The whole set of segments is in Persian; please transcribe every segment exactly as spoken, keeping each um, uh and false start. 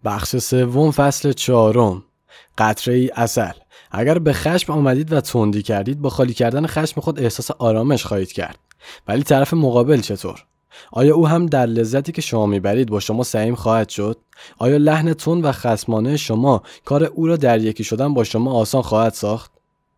بخش سوم فصل چهارم. قطره‌ای عسل. اگر به خشم آمدید و تندی کردید، با خالی کردن خشم خود احساس آرامش خواهید کرد. ولی طرف مقابل چطور؟ آیا او هم در لذتی که شما میبرید با شما سهیم خواهد شد؟ آیا لحن تند و خصمانه شما کار او را در یکی شدن با شما آسان خواهد ساخت؟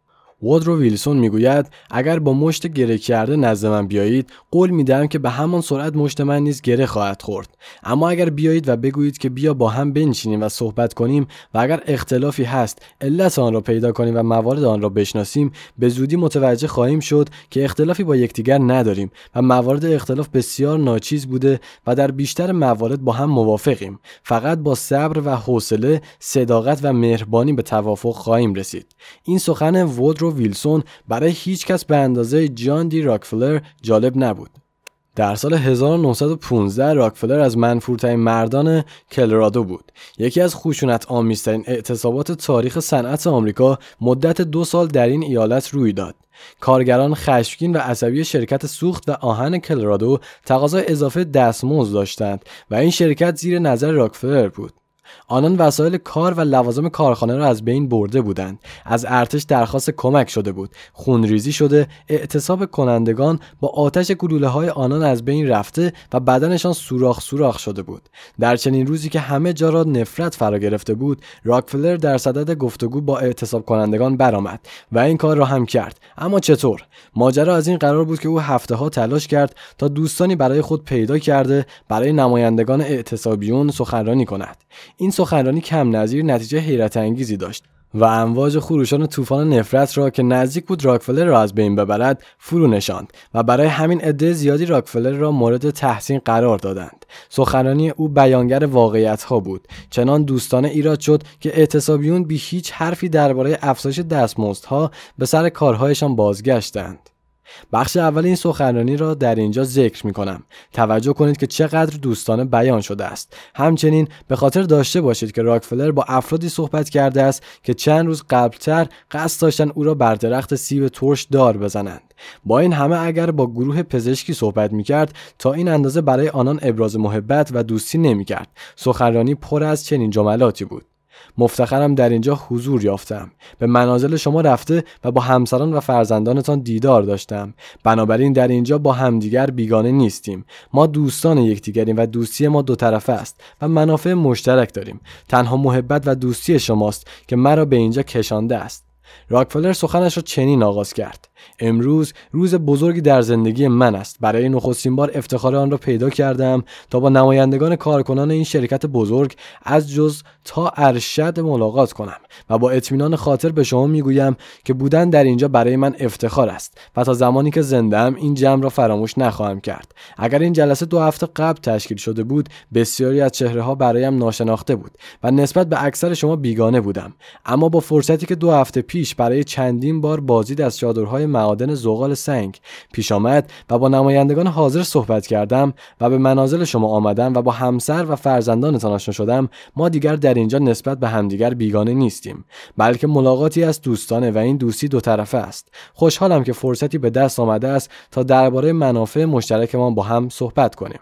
وودرو ویلسون میگوید اگر با مشت گره کرده نزد من بیایید، قول میدهم که به همان سرعت مشت من نیز گره خواهد خورد. اما اگر بیایید و بگویید که بیا با هم بنشینیم و صحبت کنیم و اگر اختلافی هست علت آن را پیدا کنیم و موارد آن را بشناسیم، به زودی متوجه خواهیم شد که اختلافی با یکدیگر نداریم و موارد اختلاف بسیار ناچیز بوده و در بیشتر موارد با هم موافقیم. فقط با صبر و حوصله، صداقت و مهربانی به توافق خواهیم رسید. این سخن وودرو ویلسون برای هیچ کس به اندازه جان دی راکفلر جالب نبود. در سال هزار و نهصد و پانزده راکفلر از منفورترین مردان کلرادو بود. یکی از خشونت آمیزترین اعتصابات تاریخ صنعت آمریکا مدت دو سال در این ایالت روی داد. کارگران خشمگین و عصبی شرکت سوخت و آهن کلرادو تقاضای اضافه دستمزد داشتند و این شرکت زیر نظر راکفلر بود. آنان وسایل کار و لوازم کارخانه را از بین برده بودند. از ارتش درخواست کمک شده بود. خونریزی شده، اعتصاب کنندگان با آتش گلوله‌های آنان از بین رفته و بدنشان سوراخ سوراخ شده بود. در چنین روزی که همه جا را نفرت فرا گرفته بود، راکفلر در صدد گفتگو با اعتصاب کنندگان برآمد و این کار را هم کرد. اما چطور؟ ماجرا از این قرار بود که او هفته‌ها تلاش کرد تا دوستانی برای خود پیدا کرده برای نمایندگان اعتصابیون سخنرانی کند. این سخنرانی کم نظیر نتیجه حیرت انگیزی داشت و امواج خروشان طوفان نفرت را که نزدیک بود راکفلر را از بین ببرد فرو نشاند و برای همین عده زیادی راکفلر را مورد تحسین قرار دادند. سخنرانی او بیانگر واقعیت‌ها بود. چنان دوستانه ایراد شد که اعتصابیون بی هیچ حرفی درباره افزایش دستمزدها به سر کارهایشان بازگشتند. بخش اول این سخنرانی را در اینجا ذکر می کنم. توجه کنید که چقدر دوستانه بیان شده است. همچنین به خاطر داشته باشید که راکفلر با افرادی صحبت کرده است که چند روز قبلتر قصد داشتن او را بر درخت سیب ترش دار بزنند. با این همه اگر با گروه پزشکی صحبت می کرد تا این اندازه برای آنان ابراز محبت و دوستی نمی کرد. سخنرانی پر از چنین جملاتی بود: مفتخرم در اینجا حضور یافتم. به منازل شما رفته و با همسران و فرزندانتان دیدار داشتم. بنابراین در اینجا با همدیگر بیگانه نیستیم. ما دوستان یکدیگریم و دوستی ما دو طرفه است و منافع مشترک داریم. تنها محبت و دوستی شماست که مرا به اینجا کشانده است. راکفلر سخنش را چنین آغاز کرد: امروز روز بزرگی در زندگی من است. برای نخستین بار افتخار آن را پیدا کردم تا با نمایندگان کارکنان این شرکت بزرگ از جز تا ارشد ملاقات کنم و با اطمینان خاطر به شما میگویم که بودن در اینجا برای من افتخار است و تا زمانی که زنده‌ام این جمع را فراموش نخواهم کرد. اگر این جلسه دو هفته قبل تشکیل شده بود، بسیاری از چهره‌ها برایم ناشناخته بود و نسبت به اکثر شما بیگانه بودم. اما با فرصتی که دو هفته پیش برای چندین بار بازدید از چادرهای معادن زغال سنگ پیش آمد و با نمایندگان حاضر صحبت کردم و به منازل شما آمدم و با همسر و فرزندانتان آشنا شدم، ما دیگر در اینجا نسبت به همدیگر بیگانه نیستیم، بلکه ملاقاتی از دوستانه و این دوستی دو طرفه است. خوشحالم که فرصتی به دست آمده است تا درباره منافع مشترکمان با هم صحبت کنیم.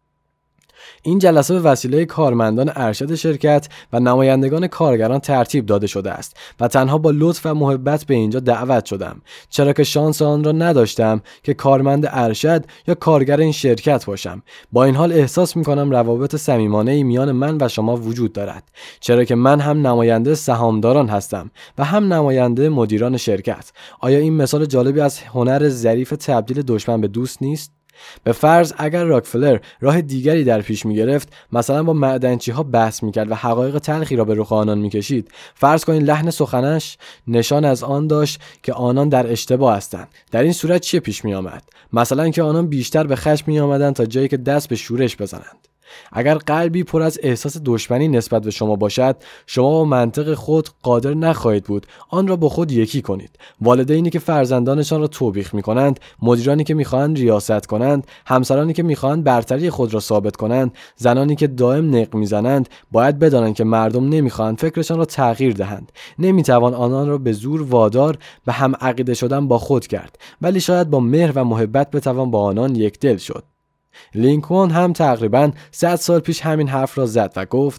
این جلسه به وسیله کارمندان ارشد شرکت و نمایندگان کارگران ترتیب داده شده است و تنها با لطف و محبت به اینجا دعوت شدم، چرا که شانس آن را نداشتم که کارمند ارشد یا کارگر این شرکت باشم. با این حال احساس می‌کنم روابط صمیمانه‌ای میان من و شما وجود دارد، چرا که من هم نماینده سهامداران هستم و هم نماینده مدیران شرکت. آیا این مثال جالبی از هنر ظریف تبدیل دشمن به دوست نیست؟ به فرض اگر راکفلر راه دیگری در پیش می گرفت، مثلا با معدنچی ها بحث می کرد و حقایق تلخی را به رخ آنان می کشید، فرض کنید لحن سخنش نشان از آن داشت که آنان در اشتباه هستند. در این صورت چه پیش می آمد؟ مثلا که آنان بیشتر به خشم می آمدند تا جایی که دست به شورش بزنند. اگر قلبی پر از احساس دشمنی نسبت به شما باشد، شما با منطق خود قادر نخواهید بود آن را با خود یکی کنید. والدینی که فرزندانشان را توبیخ می‌کنند، مدیرانی که می‌خواهند ریاست کنند، همسرانی که می‌خواهند برتری خود را ثابت کنند، زنانی که دائم نق می‌زنند، باید بدانند که مردم نمی‌خواهند فکرشان را تغییر دهند. نمی‌توان آنان را به زور وادار به هم عقیده شدن با خود کرد، ولی شاید با مهر و محبت بتوان با آنان یک دل شد. لینکلن هم تقریباً صد سال پیش همین حرف را زد و گفت: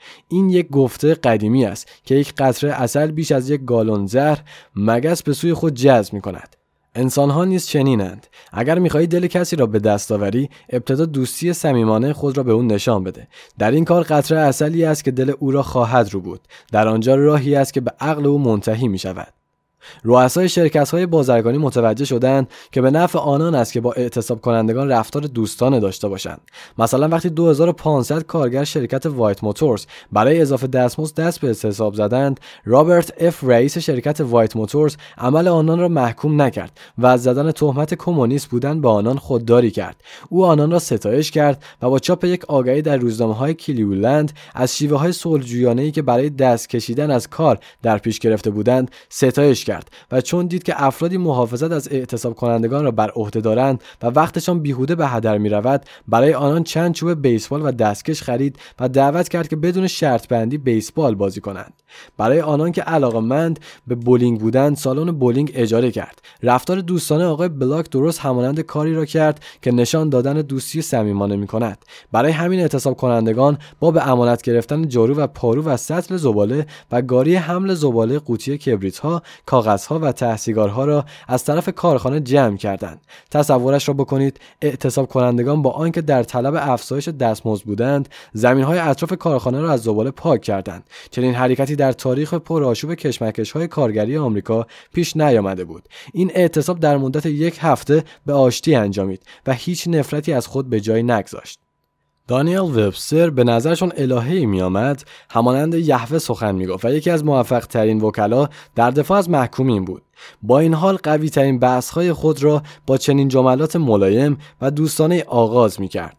این یک گفته قدیمی است که یک قطره عسل بیش از یک گالون زهر مگس به سوی خود جذب می‌کند. انسان‌ها نیز چنینند. اگر می‌خواهی دل کسی را به دست آوری، ابتدا دوستی صمیمانه خود را به او نشان بده. در این کار قطره عسلی است که دل او را خواهد رو بود. در آنجا راهی است که به عقل او منتهی می‌شود. رؤسای شرکت‌های بازرگانی متوجه شدند که به نفع آنان است که با اعتصاب کنندگان رفتار دوستانه داشته باشند. مثلا وقتی دو هزار و پانصد کارگر شرکت وایت موتورز برای اضافه دستمزد دست به اعتصاب زدند، رابرت اف رئیس شرکت وایت موتورز عمل آنان را محکوم نکرد و از زدن تهمت کمونیست بودن به آنان خودداری کرد. او آنان را ستایش کرد و با چاپ یک آگهی در روزنامه‌های کلیولند از شیوه‌های صلح‌جویانه‌ای که برای دست کشیدن از کار در پیش گرفته بودند ستایش کرد. و چون دید که افرادی محافظت از اعتصاب کنندگان را بر عهده دارند و وقتشان بیهوده به هدر می رود، برای آنان چند چوب بیسبال و دستکش خرید و دعوت کرد که بدون شرط بندی بیسبال بازی کنند. برای آنان که علاقه‌مند به بولینگ بودند، سالن بولینگ اجاره کرد. رفتار دوستانه آقای بلاک درست همانند کاری را کرد که نشان دادن دوستی صمیمانه می‌کند. برای همین اعتصاب کنندگان با به امانت گرفتن جارو و پارو و سطل زباله و گاری حمل زباله قوطی کبریت‌ها، کاغذها و ته سیگارها را از طرف کارخانه جمع کردند. تصورش را بکنید، اعتصاب کنندگان با آنکه در طلب افزایش دستمزد بودند، زمین‌های اطراف کارخانه را از زباله پاک کردند. چنین حرکتی در تاریخ پرآشوب کشمکش‌های کارگری آمریکا پیش نیامده بود. این اعتصاب در مدت یک هفته به آشتی انجامید و هیچ نفرتی از خود به جای نگذاشت. دانیل وبستر به نظرشون الهه‌ای می آمد، همانند یهوه سخن می گفت و یکی از موفق ترین وکلا در دفاع از محکومین بود. با این حال قوی ترین بحث‌های خود را با چنین جملات ملایم و دوستانه آغاز می کرد: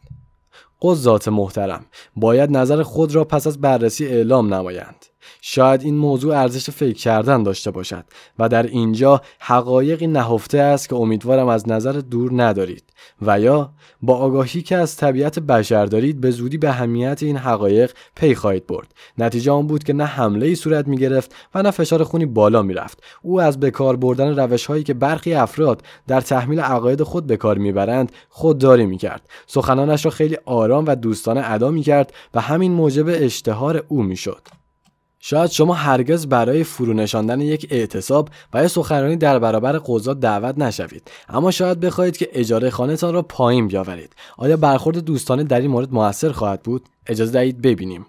قضات محترم، باید نظر خود را پس از بررسی اعلام نمایند. شاید این موضوع ارزش فکر کردن داشته باشد و در اینجا حقایقی نهفته است که امیدوارم از نظر دور ندارید و یا با آگاهی که از طبیعت بشر دارید به زودی به اهمیت این حقایق پی خواهید برد. نتیجه آن بود که نه حمله‌ای صورت می‌گرفت و نه فشار خونی بالا می‌رفت. او از بکار بردن روش‌هایی که برخی افراد در تحمیل عقاید خود به کار می‌برند خودداری می‌کرد. سخنانش را خیلی آرام و دوستانه ادا می‌کرد و همین موجب اشتهار او می‌شد. شاید شما هرگز برای فرو نشاندن یک اعتصاب و یا سخنرانی در برابر قضات دعوت نشوید، اما شاید بخواهید که اجاره خانه‌تان را پایین بیاورید. آیا برخورد دوستانه در این مورد مؤثر خواهد بود؟ اجازه دهید ببینیم.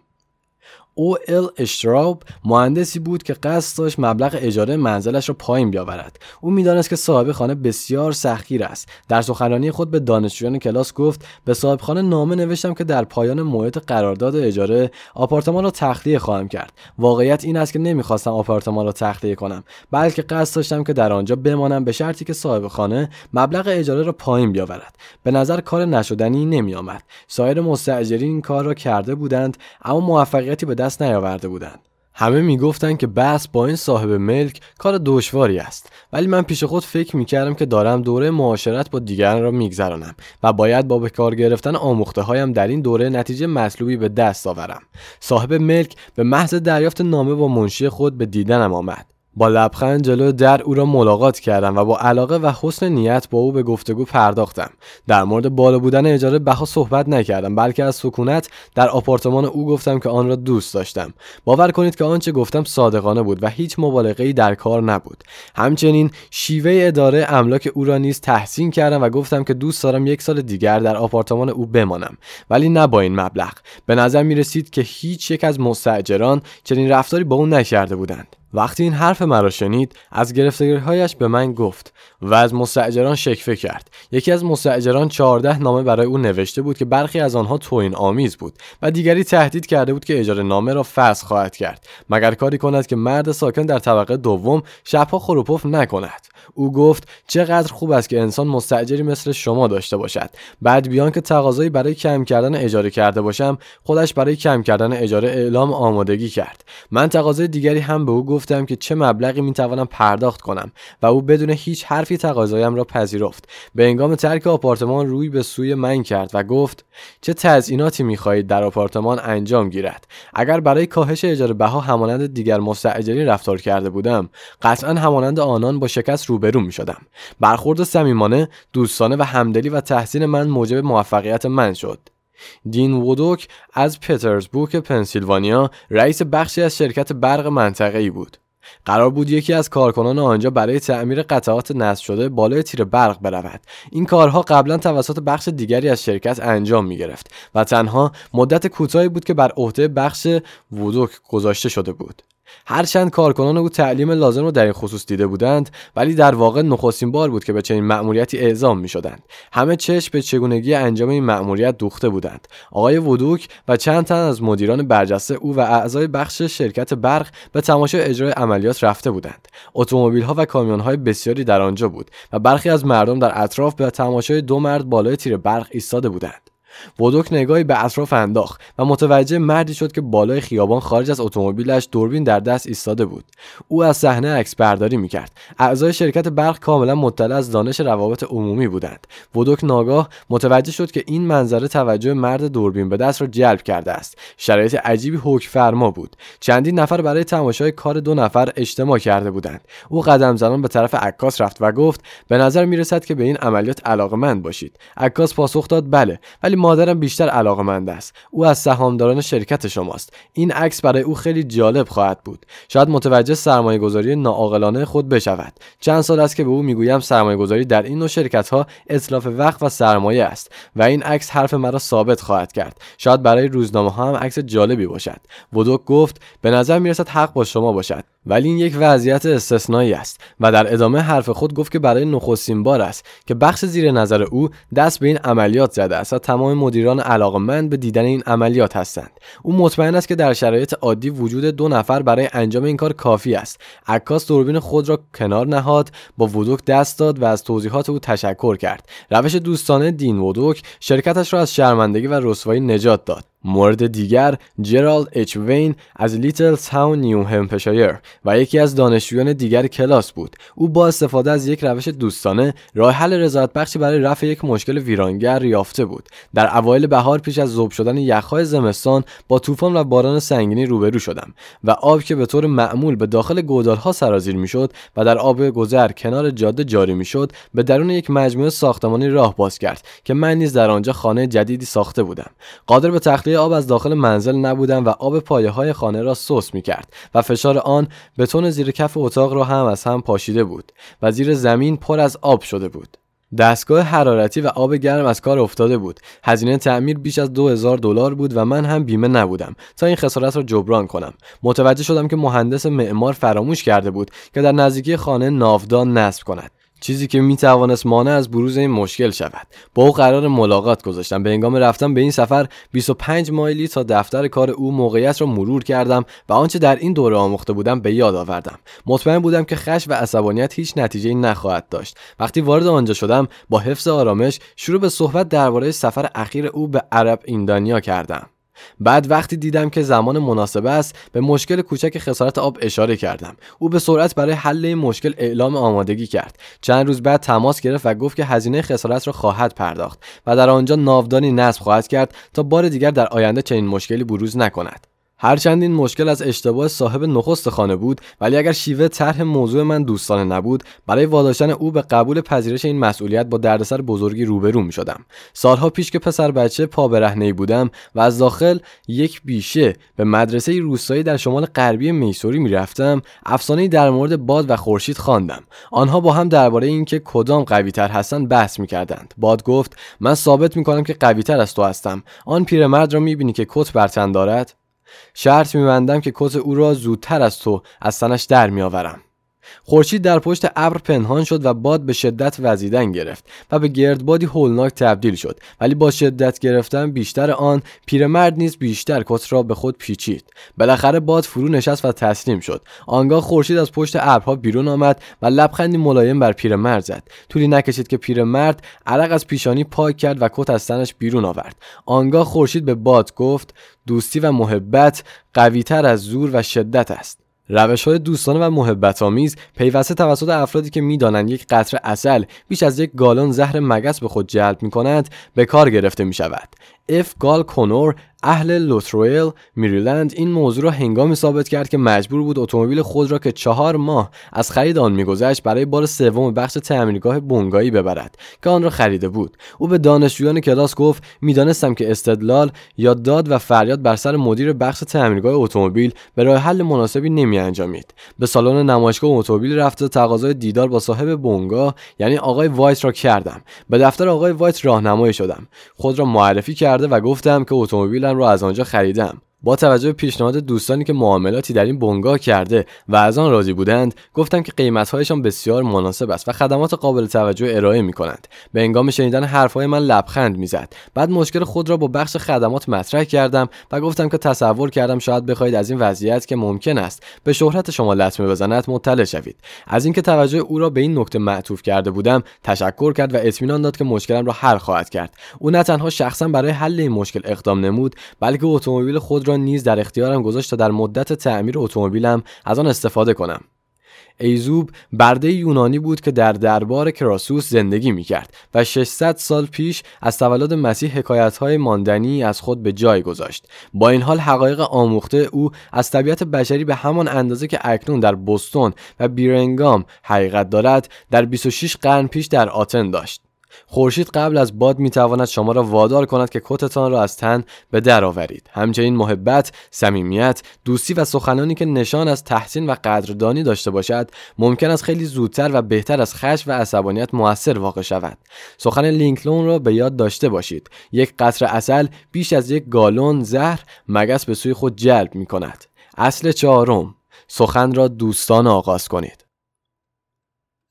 او ال اشتراوب مهندسی بود که قصد داشت مبلغ اجاره منزلش را پایین بیاورد. او می‌دانست که صاحب خانه بسیار سختگیر است. در سخنرانی خود به دانشجویان کلاس گفت: به صاحب خانه نامه نوشتم که در پایان موعد قرارداد اجاره آپارتمان را تخلیه خواهم کرد. واقعیت این است که نمی‌خواستم آپارتمان را تخلیه کنم، بلکه قصد داشتم که در آنجا بمانم به شرطی که صاحب خانه مبلغ اجاره را پایین بیاورد. به نظر کار نشدنی نمی‌آمد. سایر مستاجرین این کار را کرده بودند، اما موفقیتی به دست نیاورده بودند. همه میگفتند که بحث با این صاحب ملک کار دشواری است، ولی من پیش خود فکر میکردم که دارم دوره معاشرت با دیگران را میگذرانم و باید با به کار گرفتن آموخته هایم در این دوره نتیجه مطلوبی به دست آورم. صاحب ملک به محض دریافت نامه با منشی خود به دیدنم آمد. با لبخند جلوی در او را ملاقات کردم و با علاقه و حسن نیت با او به گفتگو پرداختم. در مورد بالا بودن اجاره بها صحبت نکردم، بلکه از سکونت در آپارتمان او گفتم که آن را دوست داشتم. باور کنید که آنچه گفتم صادقانه بود و هیچ مبالغه‌ای در کار نبود. همچنین شیوه اداره املاک او را نیز تحسین کردم و گفتم که دوست دارم یک سال دیگر در آپارتمان او بمانم، ولی نه با این مبلغ. به نظر می رسید که هیچ یک از مستاجران چنین رفتاری با او نکرده بودند. وقتی این حرف مرا شنید، از گرفتگی‌هایش به من گفت و از مستاجران شکوه کرد. یکی از مستاجران چهارده نامه برای او نوشته بود که برخی از آنها توهین آمیز بود و دیگری تهدید کرده بود که اجاره نامه را فسخ خواهد کرد مگر کاری کند که مرد ساکن در طبقه دوم شبها خور و پف نکند. او گفت چقدر خوب است که انسان مستاجری مثل شما داشته باشد. بعد بیان که تقاضایی برای کم کردن اجاره کرده باشم، خودش برای کم کردن اجاره اعلام آمادگی کرد. من تقاضای دیگری هم به او گفتم که چه مبلغی میتوانم پرداخت کنم و او بدون هیچ حرفی تقاضایم را پذیرفت. به هنگام ترک آپارتمان روی به سوی من کرد و گفت چه تزییناتی می‌خواهید در آپارتمان انجام گیرد؟ اگر برای کاهش اجاره بها همانند دیگر مستاجرین رفتار کرده بودم، قطعاً همانند آنان با شکست روبرو می‌شدم. برخورد صمیمانه، دوستانه و همدلی و تحسین من موجب موفقیت من شد. دین وودوک از پترزبورگ پنسیلوانیا رئیس بخشی از شرکت برق منطقه‌ای بود. قرار بود یکی از کارکنان آنجا برای تعمیر قطعات نصب شده بالای تیر برق برود. این کارها قبلا توسط بخش دیگری از شرکت انجام می گرفت و تنها مدت کوتاهی بود که بر عهده بخش وودوک گذاشته شده بود. هرچند کارکنان او تعلیم لازم را در این خصوص دیده بودند، ولی در واقع نخستین بار بود که به چنین مأموریتی اعزام می‌شدند. همه چشم به چگونگی انجام این مأموریت دوخته بودند. آقای وودوک و چند تن از مدیران برجسته او و اعضای بخش شرکت برق به تماشای اجرای عملیات رفته بودند. اتومبیل‌ها و کامیون‌های بسیاری در آنجا بود و برخی از مردم در اطراف به تماشای دو مرد بالای تیر برق ایستاده بودند. وودوک نگاهی به اطراف انداخت و متوجه مردی شد که بالای خیابان خارج از اتومبیلش دوربین در دست ایستاده بود. او از صحنه عکس برداری می‌کرد. اعضای شرکت برق کاملا مطلع از دانش روابط عمومی بودند. وودوک ناگاه متوجه شد که این منظره توجه مرد دوربین به دست را جلب کرده است. شرایط عجیبی حکم فرما بود. چندین نفر برای تماشای کار دو نفر اجتماع کرده بودند. او قدم زنان به طرف عکاس رفت و گفت: به نظر می‌رسد که به این عملیات علاقه‌مند باشید. عکاس پاسخ داد: بله، ولی مادرم بیشتر علاقه‌مند است. او از سهامداران شرکت شماست. این عکس برای او خیلی جالب خواهد بود. شاید متوجه سرمایه‌گذاری ناعاقلانه خود بشود. چند سال است که به او میگویم سرمایه‌گذاری در این نوع شرکت‌ها اتلاف وقت و سرمایه است و این عکس حرف مرا ثابت خواهد کرد. شاید برای روزنامه‌ها هم عکس جالبی باشد. وودوک گفت: به نظر میرسد حق با شما باشد، ولی این یک وضعیت استثنایی است و در ادامه حرف خود گفت که برای نخستین بار است که بخش زیر نظر او دست به این عملیات زده است و تمام مدیران علاقه‌مند به دیدن این عملیات هستند. او مطمئن است که در شرایط عادی وجود دو نفر برای انجام این کار کافی است. عکاس دوربین خود را کنار نهاد، با وودوک دست داد و از توضیحات او تشکر کرد. روش دوستانه دین وودوک شرکتش را از شرمندگی و رسوایی نجات داد. مورد دیگر جرالد اچ وین از لیتل تاون نیو همپشایر و یکی از دانشجویان دیگر کلاس بود. او با استفاده از یک روش دوستانه راه حل رضایت بخشی برای رفع یک مشکل ویرانگر یافته بود. در اوایل بهار پیش از ذوب شدن یخ‌های زمستان با طوفان و باران سنگینی روبرو شدم و آب که به طور معمول به داخل گودال‌ها سرازیر می‌شد و در آب گذر کنار جاده جاری می‌شد، به درون یک مجموعه ساختمانی راه باز کرد که من نیز در آنجا خانه جدیدی ساخته بودم. قادر به تخلیه آب از داخل منزل نبودم و آب پایه‌های خانه را سوس می‌کرد و فشار آن بتون زیر کف اتاق را هم از هم پاشیده بود و زیر زمین پر از آب شده بود. دستگاه حرارتی و آب گرم از کار افتاده بود. هزینه تعمیر بیش از دو هزار دلار بود و من هم بیمه نبودم تا این خسارت را جبران کنم. متوجه شدم که مهندس معمار فراموش کرده بود که در نزدیکی خانه ناودان نصب کند، چیزی که می توانست مانع از بروز این مشکل شود. با او قرار ملاقات گذاشتم. به هنگام رفتن به این سفر بیست و پنج مایلی تا دفتر کار او موقعیت را مرور کردم و آنچه در این دوره آموخته بودم به یاد آوردم. مطمئن بودم که خشم و عصبانیت هیچ نتیجه‌ای نخواهد داشت. وقتی وارد آنجا شدم با حفظ آرامش شروع به صحبت درباره سفر اخیر او به عرب ایندانیا کردم. بعد وقتی دیدم که زمان مناسب است به مشکل کوچک خسارت آب اشاره کردم. او به سرعت برای حل این مشکل اعلام آمادگی کرد. چند روز بعد تماس گرفت و گفت که هزینه خسارت را خواهد پرداخت و در آنجا ناودانی نصب خواهد کرد تا بار دیگر در آینده چنین مشکلی بروز نکند. هرچند این مشکل از اشتباه صاحب نخست خانه بود، ولی اگر شیوه طرح موضوع من دوستانه نبود، برای واداشتن او به قبول پذیرش این مسئولیت با دردسر بزرگی روبرو می‌شدم. سالها پیش که پسر بچه پا برهنه‌ای بودم و از داخل یک بیشه به مدرسه روستایی در شمال غربی میسوری می‌رفتم، افسانه‌ای در مورد باد و خورشید خواندم. آنها با هم درباره اینکه کدام قوی‌تر هستند بحث می‌کردند. باد گفت: من ثابت می‌کنم که قوی‌تر از تو هستم. آن پیرمرد را می‌بینی که کت بر تن دارد؟ شرط می‌بندم که کت او را زودتر از تو از تنش در می‌آورم. خورشید در پشت ابر پنهان شد و باد به شدت وزیدن گرفت و به گردبادی هولناک تبدیل شد، ولی با شدت گرفتن بیشتر آن پیرمرد نیز بیشتر کت را به خود پیچید. بالاخره باد فرو نشست و تسلیم شد. آنگاه خورشید از پشت ابرها بیرون آمد و لبخندی ملایم بر پیرمرد زد. طولی نکشید که پیرمرد عرق از پیشانی پاک کرد و کت از تنش بیرون آورد. آنگاه خورشید به باد گفت: دوستی و محبت قوی‌تر از زور و شدت است. روش‌های دوستانه و محبت‌آمیز پیوسته توسط افرادی که می‌دانند یک قطره عسل بیش از یک گالون زهر مگس به خود جلب می‌کند به کار گرفته می‌شود. اف گال کونور اهل لوترویل میریلند این موضوع را هنگامی ثابت کرد که مجبور بود اتومبیل خود را که چهار ماه از خرید آن می‌گذشت برای بار سوم بخش تعمیرگاه بونگایی ببرد که آن را خریده بود. او به دانشجویان کلاس گفت می‌دانستم که استدلال یا داد و فریاد بر سر مدیر بخش تعمیرگاه اتومبیل به راه حل مناسبی نمی‌انجامید. به سالن نمایشگاه اتومبیل رفت و تقاضای دیدار با صاحب بونگا یعنی آقای وایت را کردم. به دفتر آقای وایت راهنمایی شدم. خود را معرفی کرده و گفتم که اتومبیلم را از آنجا خریدم. با توجه به پیشنهاد دوستانی که معاملاتی در این بنگاه کرده و از آن راضی بودند، گفتم که قیمت‌هایشان بسیار مناسب است و خدمات قابل توجه ارائه می‌کنند. به هنگام شنیدن حرف‌های من لبخند می‌زد. بعد مشکل خود را با بخش خدمات مطرح کردم و گفتم که تصور کردم شاید بخواهید از این وضعیت که ممکن است به شهرت شما لطمه بزند مطلع شوید. از اینکه توجه او را به این نکته معطوف کرده بودم تشکر کرد و اطمینان داد که مشکلم را حل خواهد کرد. او نه تنها شخصا برای حل این مشکل اقدام نمود، بلکه اتومبیل خود را نیز در اختیارم گذاشت تا در مدت تعمیر اتومبیلم از آن استفاده کنم. ایزوب برده یونانی بود که در دربار کراسوس زندگی می‌کرد و ششصد سال پیش از تولد مسیح حکایت‌های ماندنی از خود به جای گذاشت. با این حال حقایق آموخته او از طبیعت بشری به همان اندازه که اکنون در بوستون و بیرنگام حقیقت دارد، در بیست و شش قرن پیش در آتن داشت. خورشید قبل از باد میتواند شما را وادار کند که کتتان را از تن به در آورید. همچنین محبت، صمیمیت، دوستی و سخنانی که نشان از تحسین و قدردانی داشته باشد، ممکن است خیلی زودتر و بهتر از خشم و عصبانیت مؤثر واقع شود. سخن لینکلن را به یاد داشته باشید: یک قطره عسل بیش از یک گالون زهر مگس به سوی خود جلب می‌کند. اصل چهارم: سخن را دوستانه آغاز کنید.